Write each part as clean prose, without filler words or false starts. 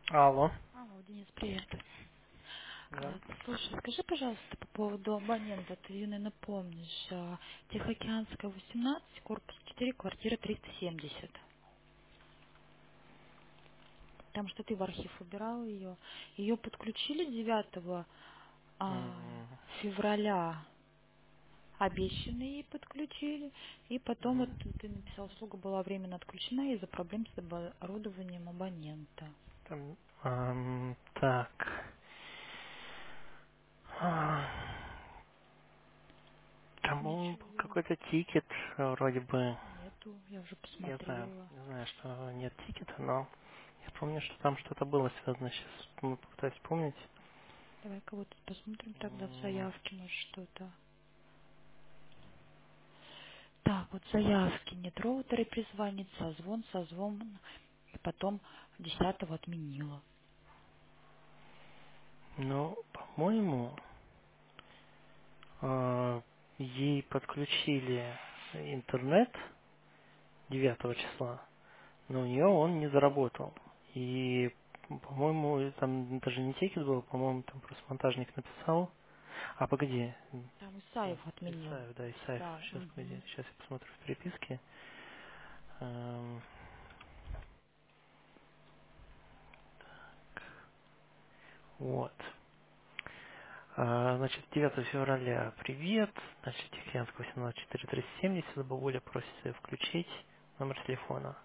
Алло. Алло, Денис, привет. Да. Слушай, скажи, пожалуйста, по поводу абонента, ты, наверное, помнишь, Тихоокеанская, 18, корпус 4, квартира 370. Там что ты в архив убирал ее. Ее подключили 9 М, февраля, обещанные ей подключили, и потом вот мгм. ты написал, услуга была временно отключена из-за проблем с оборудованием абонента. Там, так. А, Там, по-моему, был Ничего какой-то тикет, вроде бы. нету, я уже Я знаю, посмотрела. я знаю, что нет тикета, но я помню, что там что-то было связано. Сейчас попытаюсь вспомнить. Давай-ка вот посмотрим тогда в М, заявке, может, что-то. Так, вот заявки. Нет роутера призванит, созвон. И потом 10 отменила. Ну, по-моему, ей подключили интернет 9 числа, но у нее он не заработал. И, по-моему, там даже не тикет был, по-моему, там просто монтажник написал. А, погоди. Там Да, Исаев отменил. Исаев, да, Исаев. Да, Сейчас, погоди, угу. сейчас я посмотрю в переписке. Эм, Вот. Значит, 9 февраля привет. Значит, Тихоокеанская 184370. Бабуля просит ее включить номер телефона.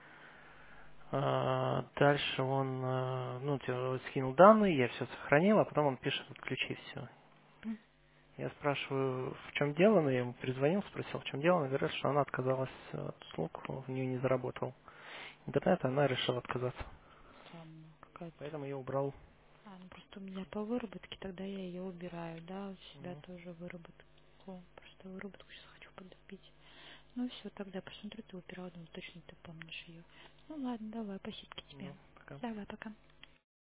Дальше он, ну, скинул данные, я все сохранил, а потом он пишет, отключи все. Я спрашиваю, в чем дело, но я ему перезвонил, спросил, в чем дело, он говорит, что она отказалась от услуг, в нее не заработал интернет, она решила отказаться. Странно какая-то. Поэтому я убрал. Ну просто у меня по выработке, тогда я ее убираю, да, у себя Мгм. тоже выработку. Просто выработку сейчас хочу подопить. Ну все, тогда посмотрю, ты убирал, думаю, точно ты помнишь ее. Ну ладно, давай, спасибо тебе. Ну, пока. Давай, пока.